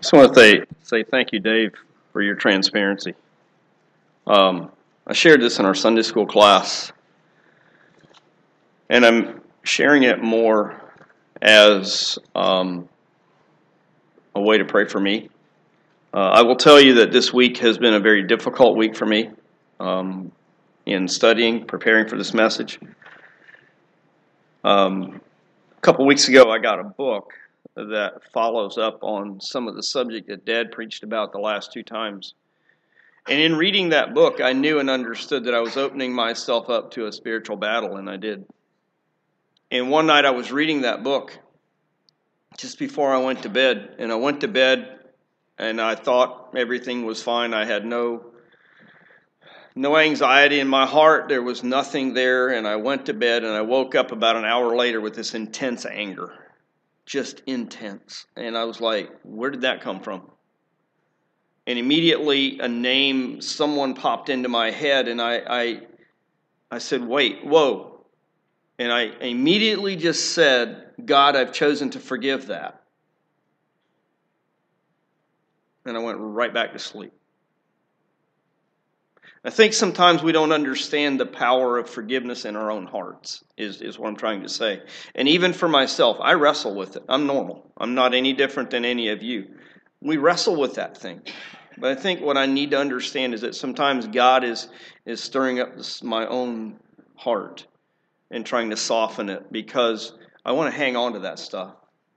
Just want to say thank you, Dave, for your transparency. I shared this in our Sunday school class, and I'm sharing it more as a way to pray for me. I will tell you that this week has been a very difficult week for me in studying, preparing for this message. A couple weeks ago, I got a book that follows up on some of the subject that Dad preached about the last two times. And in reading that book, I knew and understood that I was opening myself up to a spiritual battle, and I did. And one night I was reading that book just before I went to bed, and I went to bed and I thought everything was fine. I had no anxiety in my heart. There was nothing there, and I went to bed, and I woke up about an hour later with this intense anger, just intense. And I was like, where did that come from? And immediately a name, someone popped into my head, and I said, wait, whoa. And I immediately just said, God, I've chosen to forgive that. And I went right back to sleep. I think sometimes we don't understand the power of forgiveness in our own hearts, is what I'm trying to say. And even for myself, I wrestle with it. I'm normal. I'm not any different than any of you. We wrestle with that thing. But I think what I need to understand is that sometimes God is stirring up my own heart and trying to soften it because I want to hang on to that stuff.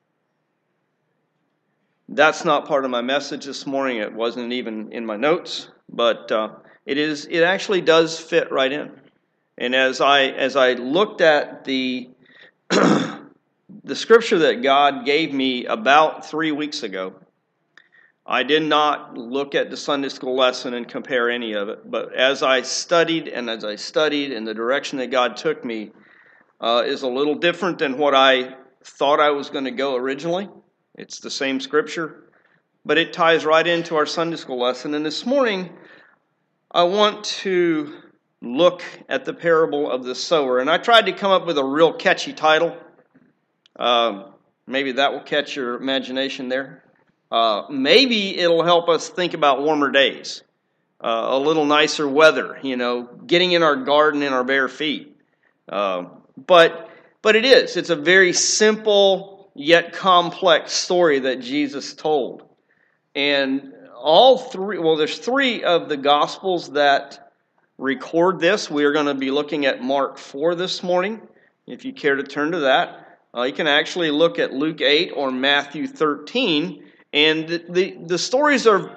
That's not part of my message this morning. It wasn't even in my notes, but it actually does fit right in. And as I looked at the the scripture that God gave me about 3 weeks ago, I did not look at the Sunday school lesson and compare any of it. But as I studied and the direction that God took me is a little different than what I thought I was going to go originally. It's the same scripture, but it ties right into our Sunday school lesson. And this morning, I want to look at the parable of the sower. And I tried to come up with a real catchy title. Maybe that will catch your imagination there. Maybe it'll help us think about warmer days, a little nicer weather, getting in our garden in our bare feet. But it's a very simple yet complex story that Jesus told. And there's three of the Gospels that record this. We are going to be looking at Mark 4 this morning. If you care to turn to that, you can actually look at Luke 8 or Matthew 13. And the stories are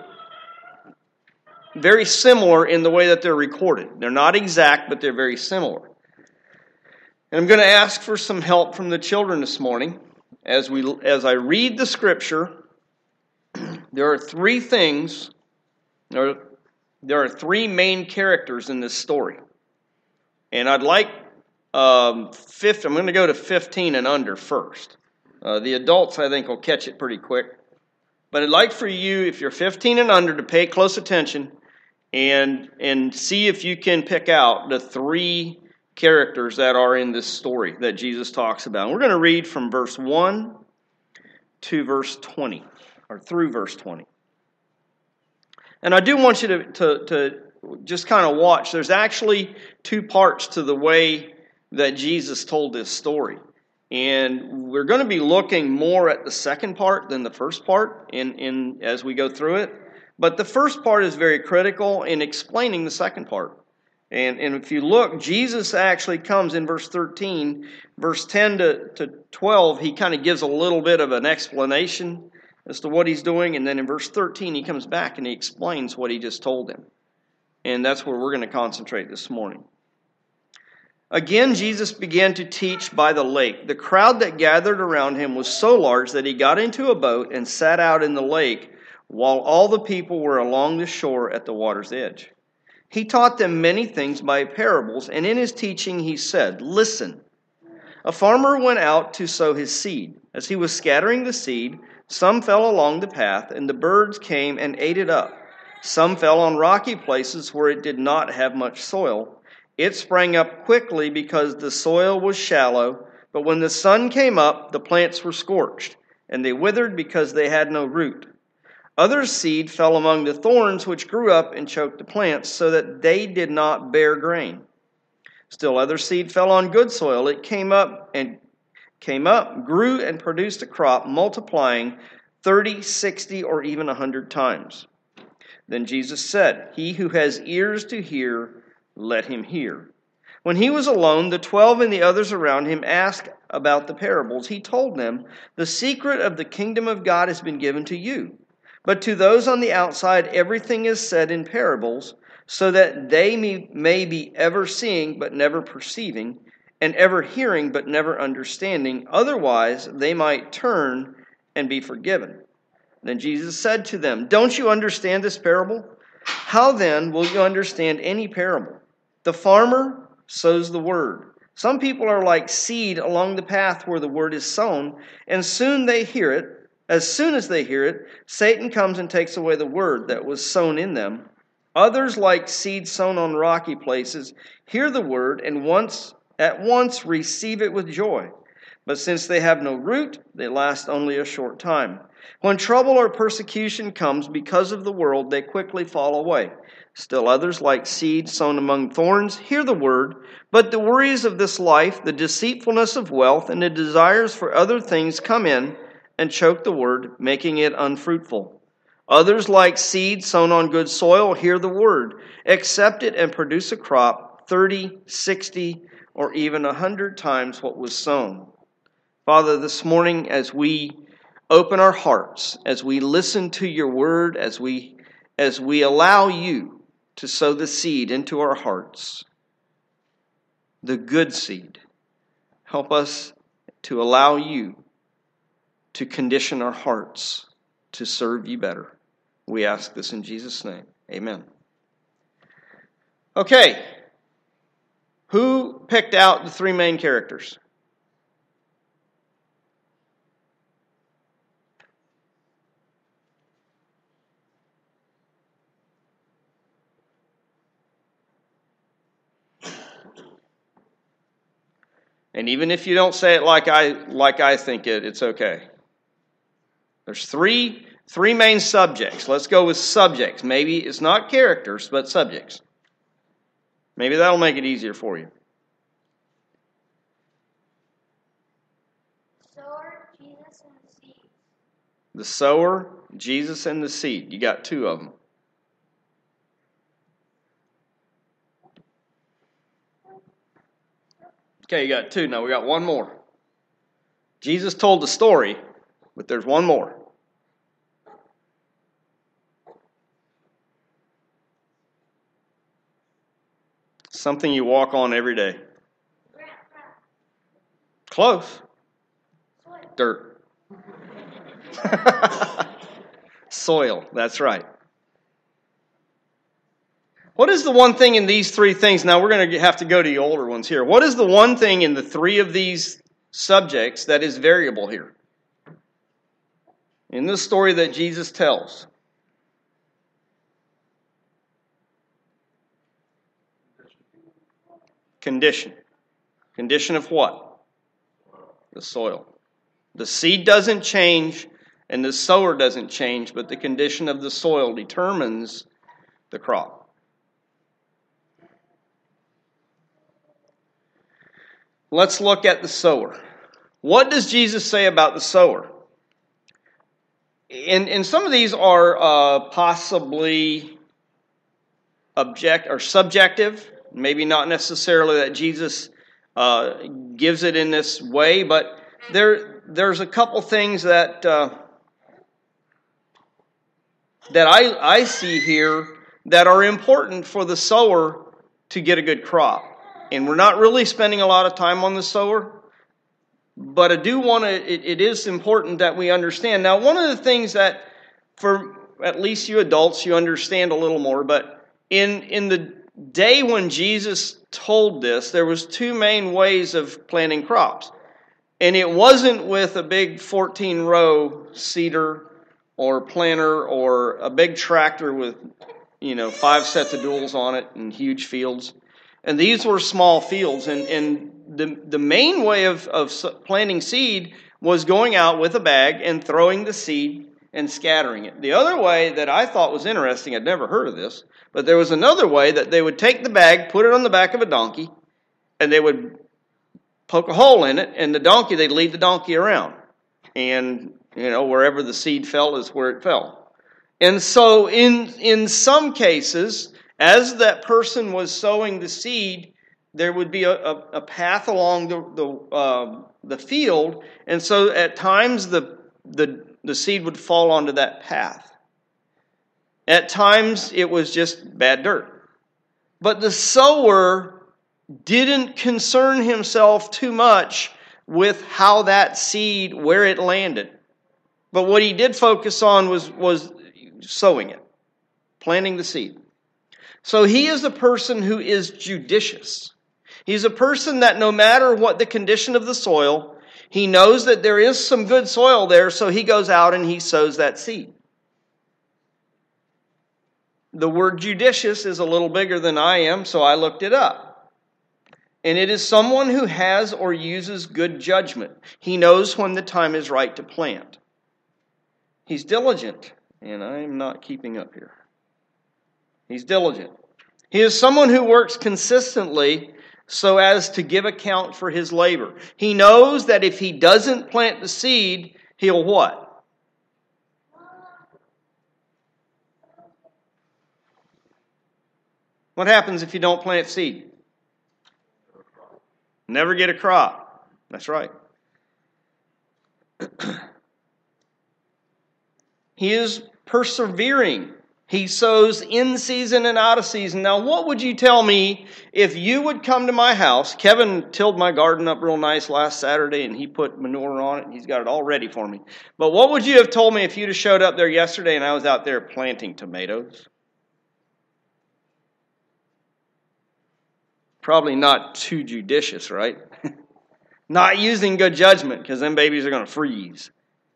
very similar in the way that they're recorded. They're not exact, but they're very similar. And I'm going to ask for some help from the children this morning. As I read the scripture, there are three things, there are three main characters in this story. And I'd like, I'm going to go to 15 and under first. The adults, I think, will catch it pretty quick. But I'd like for you, if you're 15 and under, to pay close attention and see if you can pick out the three characters that are in this story that Jesus talks about. And we're going to read from verse 1 to verse 20, or through verse 20. And I do want you to just kind of watch. There's actually two parts to the way that Jesus told this story. And we're going to be looking more at the second part than the first part as we go through it. But the first part is very critical in explaining the second part. And if you look, Jesus actually comes in verse 13, verse 10 to 12, he kind of gives a little bit of an explanation as to what he's doing. And then in verse 13, he comes back and he explains what he just told them. And that's where we're going to concentrate this morning. Again, Jesus began to teach by the lake. The crowd that gathered around him was so large that he got into a boat and sat out in the lake while all the people were along the shore at the water's edge. He taught them many things by parables, and in his teaching he said, "Listen, a farmer went out to sow his seed. As he was scattering the seed, some fell along the path, and the birds came and ate it up. Some fell on rocky places where it did not have much soil. It sprang up quickly because the soil was shallow, but when the sun came up, the plants were scorched, and they withered because they had no root. Other seed fell among the thorns, which grew up and choked the plants, so that they did not bear grain. Still other seed fell on good soil. It came up, grew, and produced a crop, multiplying 30, 60, or even 100 times. Then Jesus said, "He who has ears to hear, let him hear." When he was alone, the 12 and the others around him asked about the parables. He told them, "The secret of the kingdom of God has been given to you. But to those on the outside, everything is said in parables, so that they may be ever seeing but never perceiving, and ever hearing but never understanding. Otherwise, they might turn and be forgiven." Then Jesus said to them, "Don't you understand this parable? How then will you understand any parable? The farmer sows the word. Some people are like seed along the path where the word is sown, and as soon as they hear it, Satan comes and takes away the word that was sown in them. Others, like seed sown on rocky places, hear the word and at once receive it with joy. But since they have no root, they last only a short time. When trouble or persecution comes because of the world, they quickly fall away. Still others, like seed sown among thorns, hear the word, but the worries of this life, the deceitfulness of wealth, and the desires for other things come in and choke the word, making it unfruitful. Others, like seed sown on good soil, hear the word, accept it, and produce a crop 30, 60, or even 100 times what was sown. Father, this morning as we open our hearts, as we listen to your word, as we allow you to sow the seed into our hearts, the good seed, help us to allow you to condition our hearts to serve you better. We ask this in Jesus' name. Amen. Okay. Who picked out the three main characters? And even if you don't say it like I think it, it's okay. There's three main subjects. Let's go with subjects. Maybe it's not characters, but subjects. Maybe that'll make it easier for you. Sower, Jesus, and the seed. The sower, Jesus, and the seed. You got two of them. Okay, you got two. Now we got one more. Jesus told the story, but there's one more. Something you walk on every day. Close. Dirt. Soil, that's right. What is the one thing in these three things? Now we're going to have to go to the older ones here. What is the one thing in the three of these subjects that is variable here? In the story that Jesus tells. Condition. Condition of what? The soil. The seed doesn't change and the sower doesn't change, but the condition of the soil determines the crop. Let's look at the sower. What does Jesus say about the sower? And some of these are possibly subjective. Maybe not necessarily that Jesus gives it in this way, but there's a couple things that I see here that are important for the sower to get a good crop. And we're not really spending a lot of time on the sower, but I do want to, it is important that we understand. Now, one of the things that, for at least you adults, you understand a little more, but in the day when Jesus told this, there was two main ways of planting crops. And it wasn't with a big 14-row seeder or planter or a big tractor with, 5 sets of duals on it and huge fields. And these were small fields. And the main way of planting seed was going out with a bag and throwing the seed and scattering it. The other way that I thought was interesting, I'd never heard of this, but there was another way that they would take the bag, put it on the back of a donkey, and they would poke a hole in it, and they'd lead the donkey around. And, wherever the seed fell is where it fell. And so in some cases, as that person was sowing the seed, there would be a path along the field, and so at times the seed would fall onto that path. At times it was just bad dirt. But the sower didn't concern himself too much with how that seed, where it landed. But what he did focus on was sowing it, planting the seed. So he is a person who is judicious. He's a person that no matter what the condition of the soil, he knows that there is some good soil there, so he goes out and he sows that seed. The word judicious is a little bigger than I am, so I looked it up. And it is someone who has or uses good judgment. He knows when the time is right to plant. He's diligent, and I'm not keeping up here. He's diligent. He is someone who works consistently so as to give account for his labor. He knows that if he doesn't plant the seed, he'll what? What happens if you don't plant seed? Never get a crop. That's right. He is persevering. He sows in season and out of season. Now, what would you tell me if you would come to my house? Kevin tilled my garden up real nice last Saturday, and he put manure on it, and he's got it all ready for me. But what would you have told me if you'd have showed up there yesterday and I was out there planting tomatoes? Probably not too judicious, right? Not using good judgment, because them babies are going to freeze.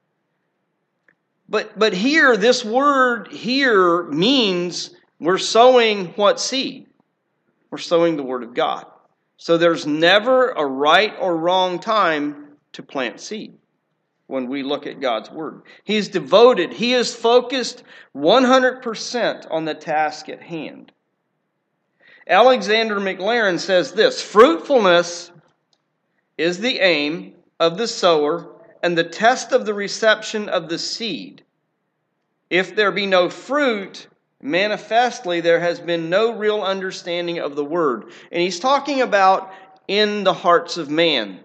But here, this word here means we're sowing what seed? We're sowing the Word of God. So there's never a right or wrong time to plant seed when we look at God's Word. He's devoted. He is focused 100% on the task at hand. Alexander McLaren says this: fruitfulness is the aim of the sower and the test of the reception of the seed. If there be no fruit, manifestly there has been no real understanding of the word. And he's talking about in the hearts of man.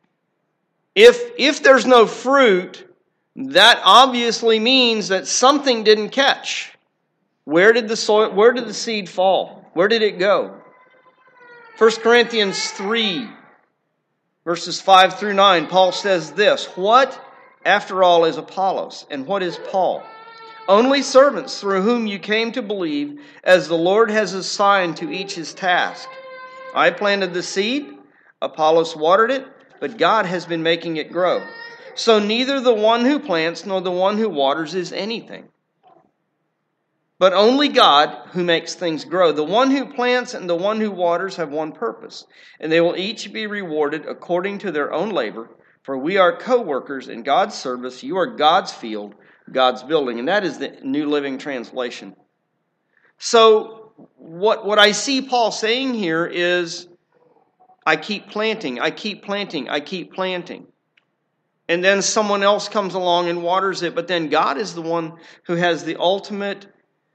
If there's no fruit, that obviously means that something didn't catch. Where did the seed fall? Where did it go? 1 Corinthians 3, verses 5 through 9, Paul says this: what, after all, is Apollos, and what is Paul? Only servants through whom you came to believe, as the Lord has assigned to each his task. I planted the seed, Apollos watered it, but God has been making it grow. So neither the one who plants nor the one who waters is anything, but only God who makes things grow. The one who plants and the one who waters have one purpose, and they will each be rewarded according to their own labor. For we are co-workers in God's service. You are God's field, God's building. And that is the New Living Translation. So what I see Paul saying here is, I keep planting, I keep planting, I keep planting. And then someone else comes along and waters it, but then God is the one who has the ultimate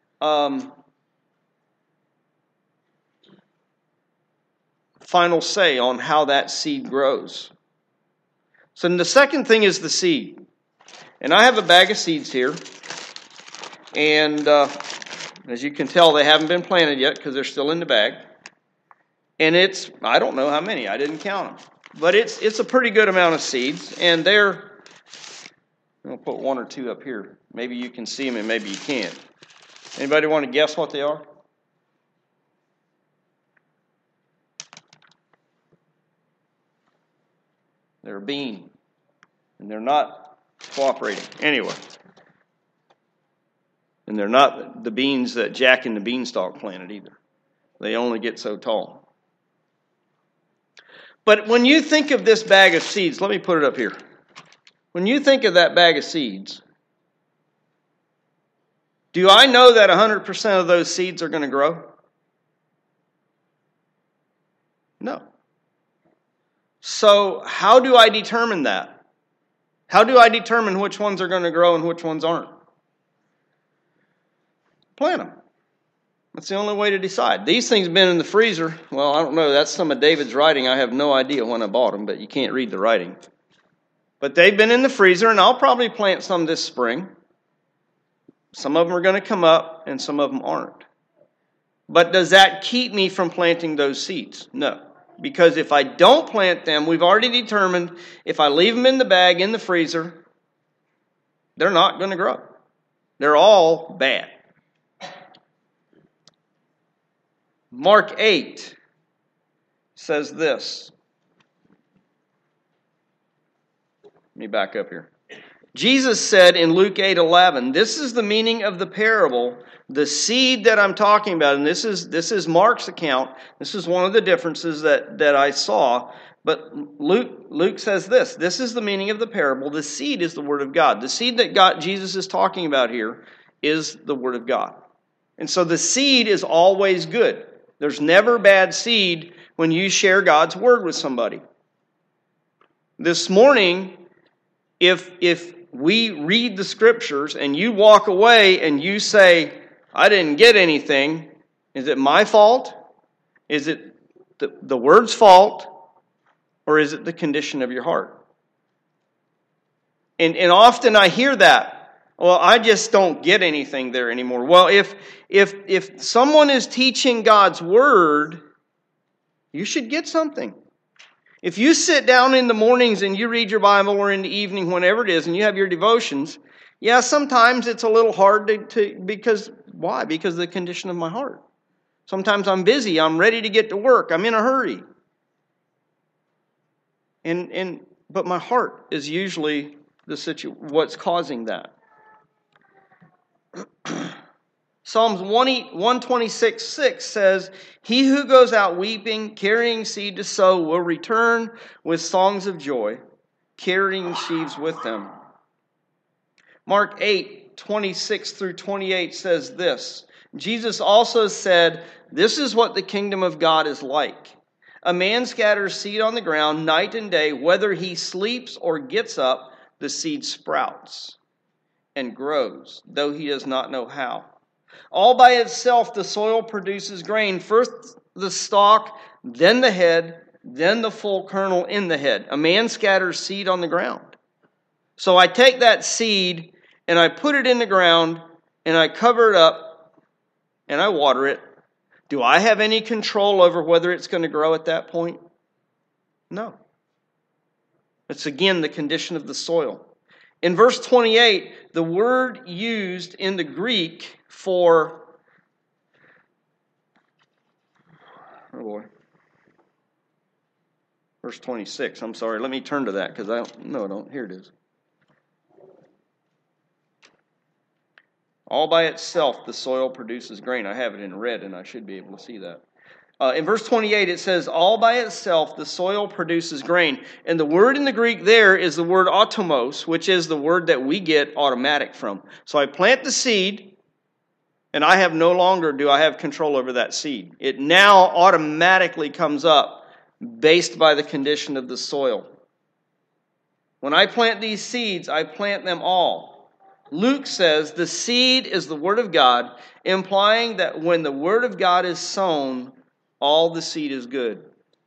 final say on how that seed grows. So the second thing is the seed. And I have a bag of seeds here. And as you can tell, they haven't been planted yet because they're still in the bag. And it's, I don't know how many. I didn't count them. But it's a pretty good amount of seeds. And I'll put one or two up here. Maybe you can see them and maybe you can't. Anybody want to guess what they are? They're a bean. And they're not cooperating. Anyway. And they're not the beans that Jack and the Beanstalk planted either. They only get so tall. But when you think of this bag of seeds, let me put it up here. When you think of that bag of seeds, Do I know that 100% of those seeds are going to grow? No. So how do I determine that? How do I determine which ones are going to grow and which ones aren't? Plant them. That's the only way to decide. These things have been in the freezer. Well, I don't know. That's some of David's writing. I have no idea when I bought them, but you can't read the writing. But they've been in the freezer, and I'll probably plant some this spring. Some of them are going to come up, and some of them aren't. But does that keep me from planting those seeds? No. Because if I don't plant them, we've already determined if I leave them in the bag, in the freezer, they're not going to grow. They're all bad. Mark 8 says this. Let me back up here. Jesus said in Luke 8:11, this is the meaning of the parable, the seed that I'm talking about, and this is Mark's account. This is one of the differences that I saw. But Luke says this is the meaning of the parable. The seed is the Word of God. The seed that Jesus is talking about here is the Word of God. And so the seed is always good. There's never bad seed when you share God's Word with somebody. This morning, if we read the Scriptures and you walk away and you say, I didn't get anything, is it my fault? Is it the Word's fault? Or is it the condition of your heart? And often I hear that. Well, I just don't get anything there anymore. Well, if someone is teaching God's Word, you should get something. If you sit down in the mornings and you read your Bible, or in the evening, whenever it is, and you have your devotions, yeah, sometimes it's a little hard to because, why? Because of the condition of my heart. Sometimes I'm busy, I'm ready to get to work, I'm in a hurry. But my heart is usually what's causing that. Psalms 126:6 says, he who goes out weeping, carrying seed to sow, will return with songs of joy, carrying sheaves with them. Mark 8:26 through 28 says this. Jesus also said, this is what the kingdom of God is like. A man scatters seed on the ground night and day. Whether he sleeps or gets up, the seed sprouts and grows, though he does not know how. All by itself, the soil produces grain. First the stalk, then the head, then the full kernel in the head. A man scatters seed on the ground. So I take that seed and I put it in the ground and I cover it up and I water it. Do I have any control over whether it's going to grow at that point? No. It's again the condition of the soil. In verse 28, the word used in the Greek for, verse 26, I'm sorry, let me turn to that because I don't, here it is. All by itself, the soil produces grain. I have it in red, and I should be able to see that. In verse 28, it says, all by itself, the soil produces grain. And the word in the Greek there is the word automos, which is the word that we get automatic from. So I plant the seed, and I have no longer do I have control over that seed. It now automatically comes up based by the condition of the soil. When I plant these seeds, I plant them all. Luke says the seed is the Word of God, implying that when the Word of God is sown, all the seed is good.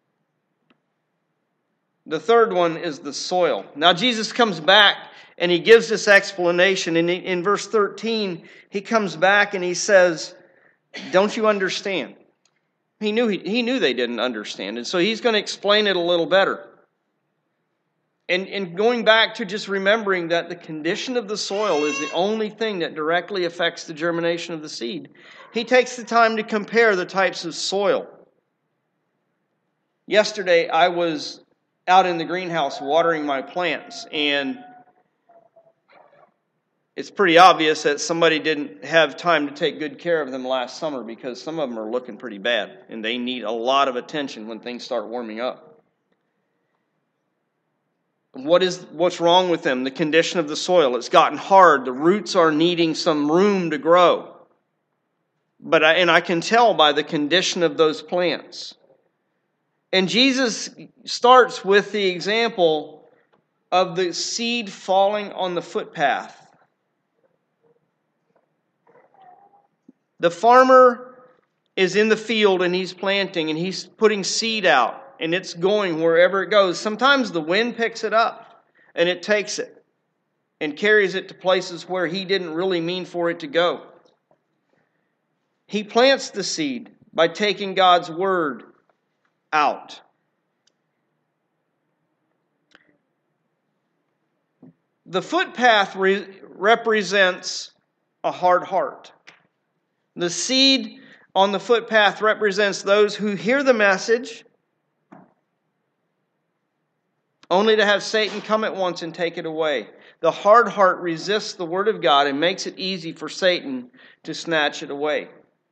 The third one is the soil. Now Jesus comes back and he gives this explanation. And in verse 13, he comes back and he says, don't you understand? He knew they didn't understand. And so he's going to explain it a little better. And going back to just remembering that the condition of the soil is the only thing that directly affects the germination of the seed, he takes the time to compare the types of soil. Yesterday, I was out in the greenhouse watering my plants, and it's pretty obvious that somebody didn't have time to take good care of them last summer because some of them are looking pretty bad, and they need a lot of attention when things start warming up. What's wrong with them? The condition of the soil. It's gotten hard. The roots are needing some room to grow. And I can tell by the condition of those plants. And Jesus starts with the example of the seed falling on the footpath. The farmer is in the field and he's planting and he's putting seed out and it's going wherever it goes. Sometimes the wind picks it up and it takes it and carries it to places where he didn't really mean for it to go. He plants the seed by taking God's word out. The footpath represents a hard heart. The seed on the footpath represents those who hear the message only to have Satan come at once and take it away. The hard heart resists the word of God and makes it easy for Satan to snatch it away.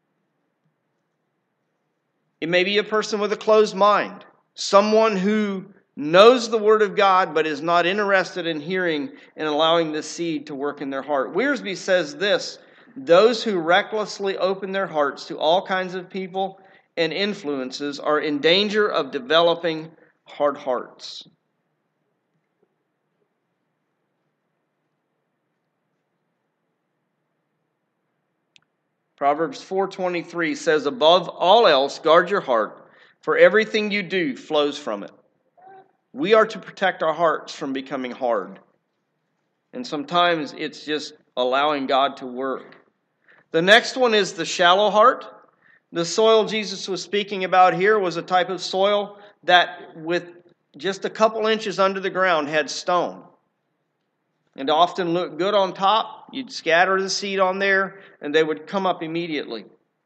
It may be a person with a closed mind, someone who knows the word of God but is not interested in hearing and allowing the seed to work in their heart. Wiersbe says this: those who recklessly open their hearts to all kinds of people and influences are in danger of developing hard hearts. Proverbs 4:23 says, above all else, guard your heart, for everything you do flows from it. We are to protect our hearts from becoming hard. And sometimes it's just allowing God to work. The next one is the shallow heart. The soil Jesus was speaking about here was a type of soil that with just a couple inches under the ground had stone. And often looked good on top. You'd scatter the seed on there and they would come up immediately.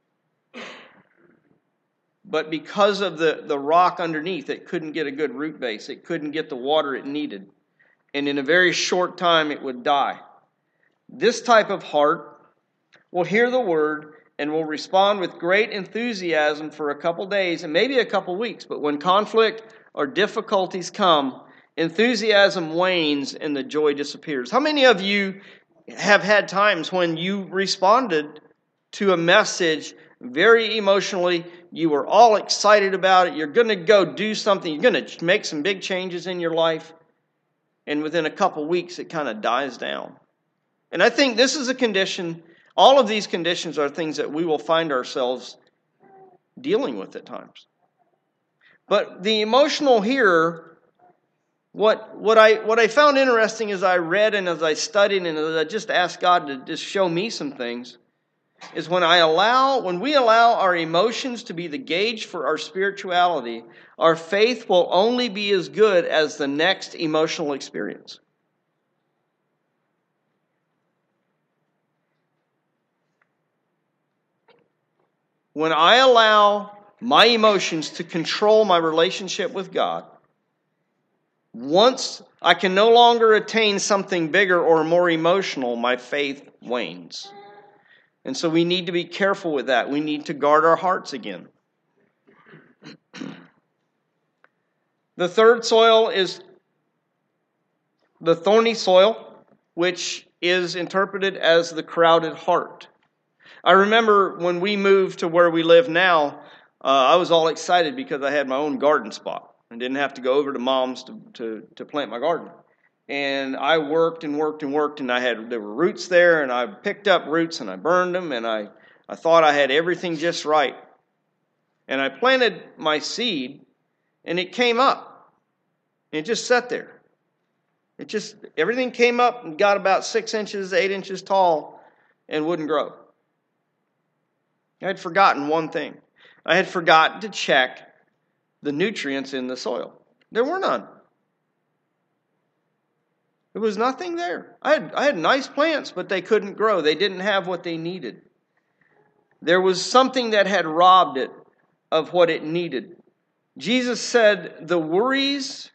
But because of the rock underneath, it couldn't get a good root base. It couldn't get the water it needed. And in a very short time, it would die. This type of heart will hear the word and will respond with great enthusiasm for a couple days and maybe a couple weeks. But when conflict or difficulties come, enthusiasm wanes and the joy disappears. How many of you have had times when you responded to a message very emotionally? You were all excited about it. You're going to go do something. You're going to make some big changes in your life. And within a couple weeks, it kind of dies down. And I think this is a condition. All of these conditions are things that we will find ourselves dealing with at times. But the emotional here, what I found interesting as I read and as I studied and as I just asked God to just show me some things, is when we allow our emotions to be the gauge for our spirituality, our faith will only be as good as the next emotional experience. When I allow my emotions to control my relationship with God, once I can no longer attain something bigger or more emotional, my faith wanes. And so we need to be careful with that. We need to guard our hearts again. The third soil is the thorny soil, which is interpreted as the crowded heart. I remember when we moved to where we live now, I was all excited because I had my own garden spot and didn't have to go over to Mom's to plant my garden. And I worked and worked and worked, and there were roots there, and I picked up roots and I burned them, and I thought I had everything just right. And I planted my seed, and it came up. And it just sat there. Everything came up and got about 6 inches, 8 inches tall, and wouldn't grow. I had forgotten one thing. I had forgotten to check the nutrients in the soil. There were none. There was nothing there. I had nice plants, but they couldn't grow. They didn't have what they needed. There was something that had robbed it of what it needed. Jesus said, the worries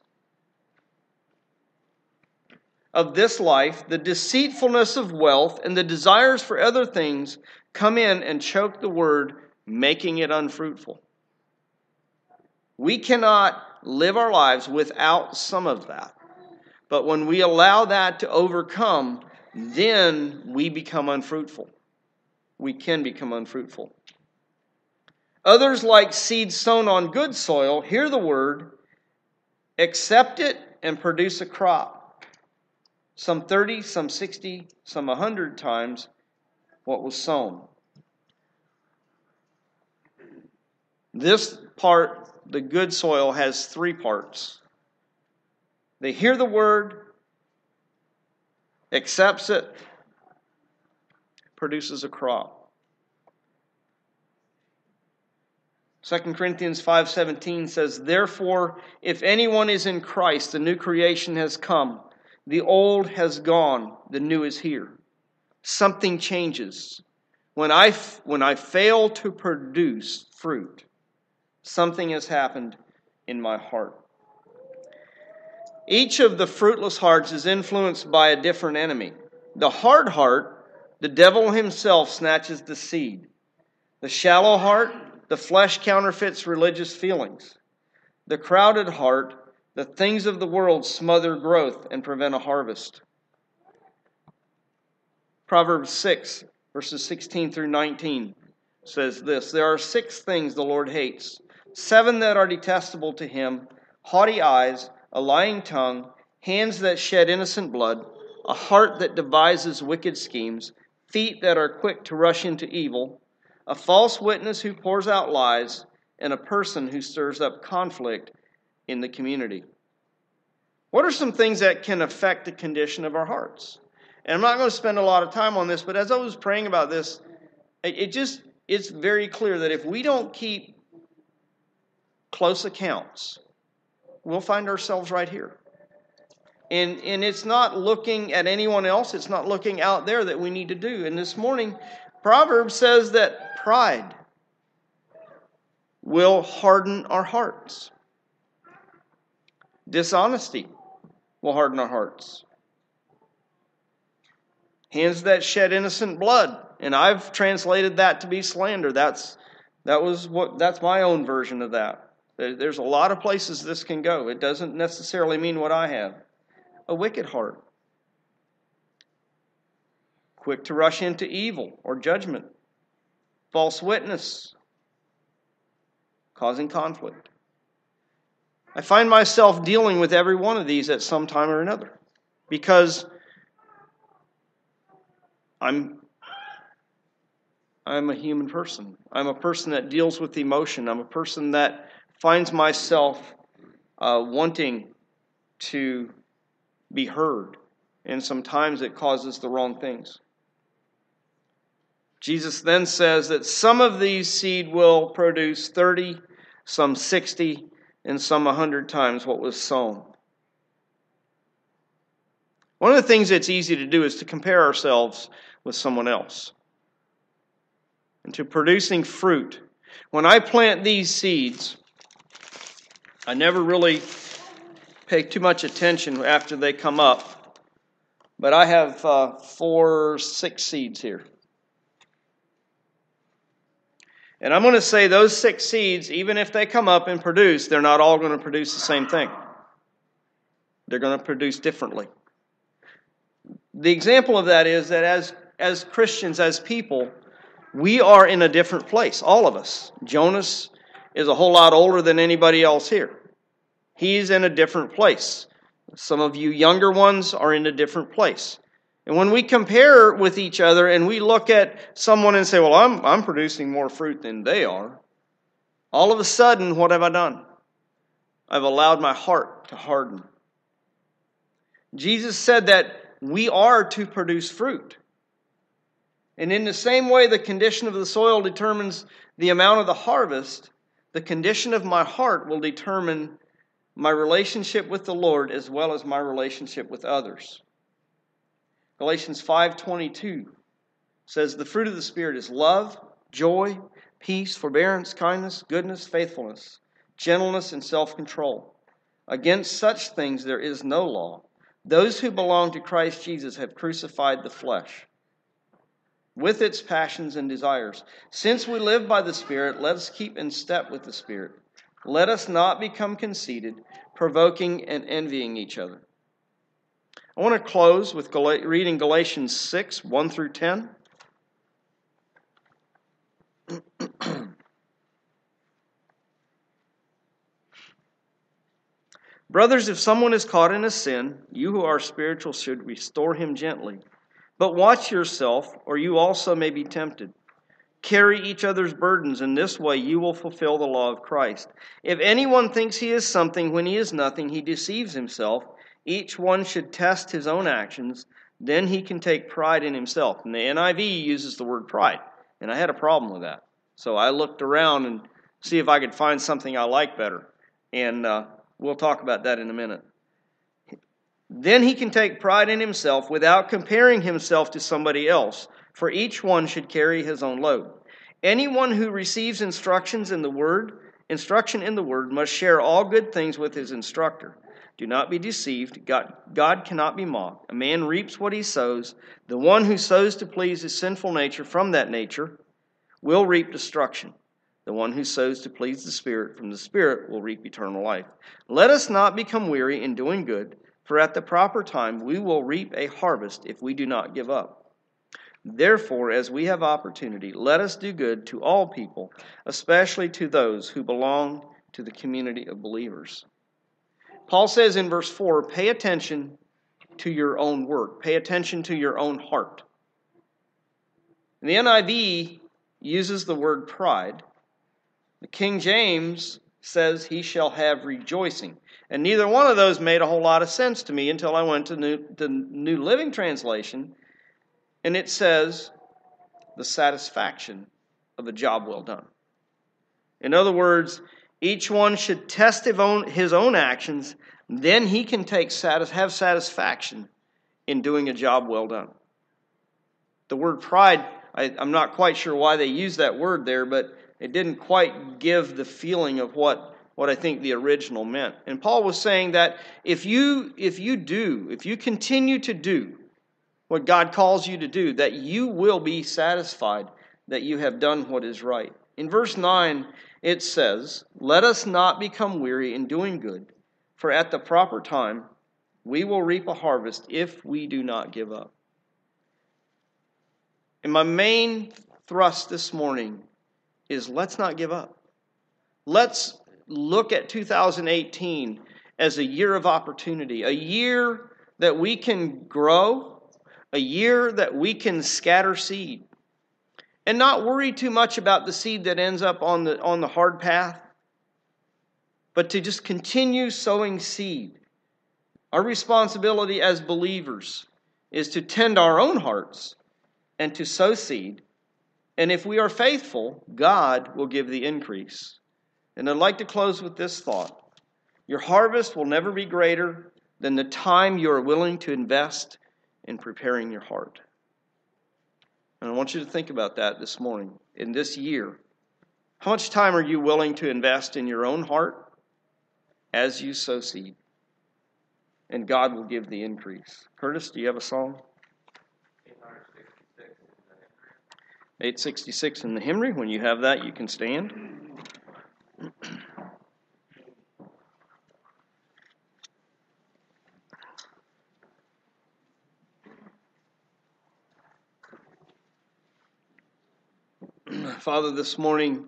of this life, the deceitfulness of wealth, and the desires for other things come in and choke the word, making it unfruitful. We cannot live our lives without some of that. But when we allow that to overcome, then we become unfruitful. We can become unfruitful. Others, like seeds sown on good soil, hear the word, accept it, and produce a crop. Some 30, some 60, some 100 times what was sown. This part, the good soil, has 3 parts. They hear the word, accepts it, produces a crop. 2 Corinthians 5:17 says, "Therefore, if anyone is in Christ, the new creation has come. The old has gone, the new is here." Something changes. When I fail to produce fruit, something has happened in my heart. Each of the fruitless hearts is influenced by a different enemy. The hard heart, the devil himself snatches the seed. The shallow heart, the flesh counterfeits religious feelings. The crowded heart, the things of the world smother growth and prevent a harvest. Proverbs 6, verses 16 through 19 says this, "There are 6 things the Lord hates, 7 that are detestable to him, haughty eyes, a lying tongue, hands that shed innocent blood, a heart that devises wicked schemes, feet that are quick to rush into evil, a false witness who pours out lies, and a person who stirs up conflict in the community." What are some things that can affect the condition of our hearts? And I'm not going to spend a lot of time on this, but as I was praying about this, it's very clear that if we don't keep close accounts, we'll find ourselves right here. And it's not looking at anyone else. It's not looking out there that we need to do. And this morning, Proverbs says that pride will harden our hearts. Dishonesty will harden our hearts. Hands that shed innocent blood. And I've translated that to be slander. That's my own version of that. There's a lot of places this can go. It doesn't necessarily mean what I have. A wicked heart. Quick to rush into evil or judgment. False witness. Causing conflict. I find myself dealing with every one of these at some time or another. Because I'm a human person. I'm a person that deals with emotion. I'm a person that finds myself wanting to be heard. And sometimes it causes the wrong things. Jesus then says that some of these seed will produce 30, some 60, and some 100 times what was sown. One of the things that's easy to do is to compare ourselves with someone else. And to producing fruit. When I plant these seeds, I never really pay too much attention after they come up. But I have 6 seeds here. And I'm going to say those 6 seeds, even if they come up and produce, they're not all going to produce the same thing. They're going to produce differently. The example of that is that as Christians, as people, we are in a different place, all of us. Jonas is a whole lot older than anybody else here. He's in a different place. Some of you younger ones are in a different place. And when we compare with each other and we look at someone and say, well, I'm producing more fruit than they are, all of a sudden, what have I done? I've allowed my heart to harden. Jesus said that we are to produce fruit. And in the same way the condition of the soil determines the amount of the harvest, the condition of my heart will determine my relationship with the Lord as well as my relationship with others. Galatians 5:22 says the fruit of the Spirit is love, joy, peace, forbearance, kindness, goodness, faithfulness, gentleness, and self-control. Against such things there is no law. Those who belong to Christ Jesus have crucified the flesh with its passions and desires. Since we live by the Spirit, let us keep in step with the Spirit. Let us not become conceited, provoking and envying each other. I want to close with reading Galatians 6, 1 through 10. Brothers, if someone is caught in a sin, you who are spiritual should restore him gently. But watch yourself, or you also may be tempted. Carry each other's burdens. In this way you will fulfill the law of Christ. If anyone thinks he is something when he is nothing, he deceives himself. Each one should test his own actions. Then he can take pride in himself. And the NIV uses the word pride. And I had a problem with that. So I looked around and see if I could find something I like better. And we'll talk about that in a minute. Then he can take pride in himself without comparing himself to somebody else, for each one should carry his own load. Anyone who receives instruction in the word must share all good things with his instructor. Do not be deceived. God cannot be mocked. A man reaps what he sows. The one who sows to please his sinful nature from that nature will reap destruction. The one who sows to please the Spirit from the Spirit will reap eternal life. Let us not become weary in doing good, for at the proper time we will reap a harvest if we do not give up. Therefore, as we have opportunity, let us do good to all people, especially to those who belong to the community of believers. Paul says in verse 4, pay attention to your own work. Pay attention to your own heart. And the NIV uses the word pride. The King James says he shall have rejoicing. And neither one of those made a whole lot of sense to me until I went to the New Living Translation. And it says the satisfaction of a job well done. In other words, each one should test his own actions. Then he can have satisfaction in doing a job well done. The word pride, I'm not quite sure why they use that word there, but it didn't quite give the feeling of what I think the original meant. And Paul was saying that if you continue to do what God calls you to do, that you will be satisfied that you have done what is right. In verse 9, it says, let us not become weary in doing good, for at the proper time we will reap a harvest if we do not give up. And my main thrust this morning is let's not give up. Let's look at 2018 as a year of opportunity, a year that we can grow, a year that we can scatter seed, and not worry too much about the seed that ends up on the hard path, but to just continue sowing seed. Our responsibility as believers is to tend our own hearts and to sow seed. And if we are faithful, God will give the increase. And I'd like to close with this thought. Your harvest will never be greater than the time you are willing to invest in preparing your heart. And I want you to think about that this morning, in this year. How much time are you willing to invest in your own heart as you sow seed? And God will give the increase. Curtis, do you have a song? 866 in the hymnary. When you have that, you can stand. Father, this morning,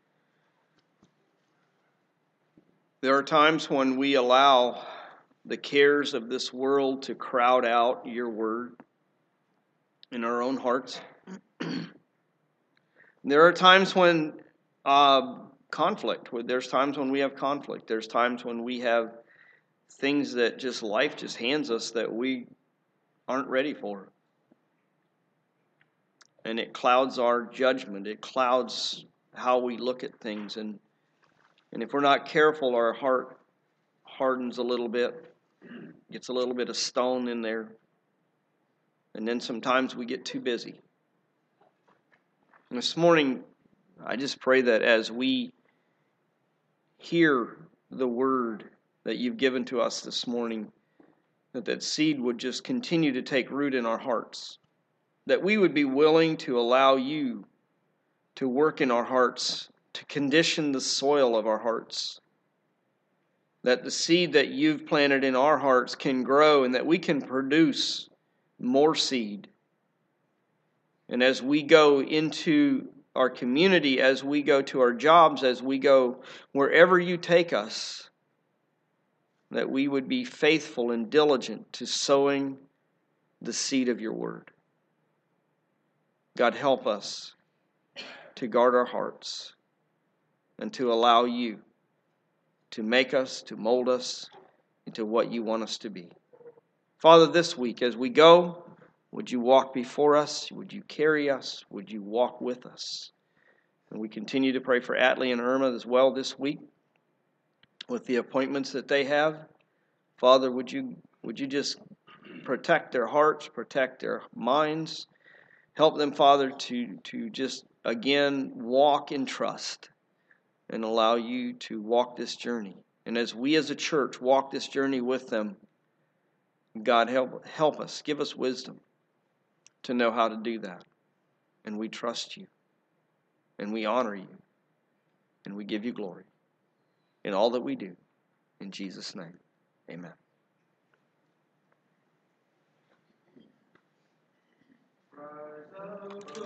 there are times when we allow the cares of this world to crowd out your word in our own hearts. There are times when there's times when we have conflict. There's times when we have things that just life just hands us that we aren't ready for. And it clouds our judgment. It clouds how we look at things. And if we're not careful, our heart hardens a little bit. Gets a little bit of stone in there. And then sometimes we get too busy. And this morning, I just pray that as we hear the word that you've given to us this morning, that seed would just continue to take root in our hearts. That we would be willing to allow you to work in our hearts, to condition the soil of our hearts. that the seed that you've planted in our hearts can grow and that we can produce more seed. And as we go into our community, as we go to our jobs, as we go wherever you take us, that we would be faithful and diligent to sowing the seed of your word. God, help us to guard our hearts and to allow you to make us, to mold us into what you want us to be. Father, this week as we go, would you walk before us? Would you carry us? Would you walk with us? And we continue to pray for Atlee and Irma as well this week with the appointments that they have. Father, would you just protect their hearts, protect their minds, help them, Father, to just, again, walk in trust and allow you to walk this journey. And as we as a church walk this journey with them, God, help us, give us wisdom to know how to do that. And we trust you, and we honor you, and we give you glory in all that we do. In Jesus' name, amen. Rise up.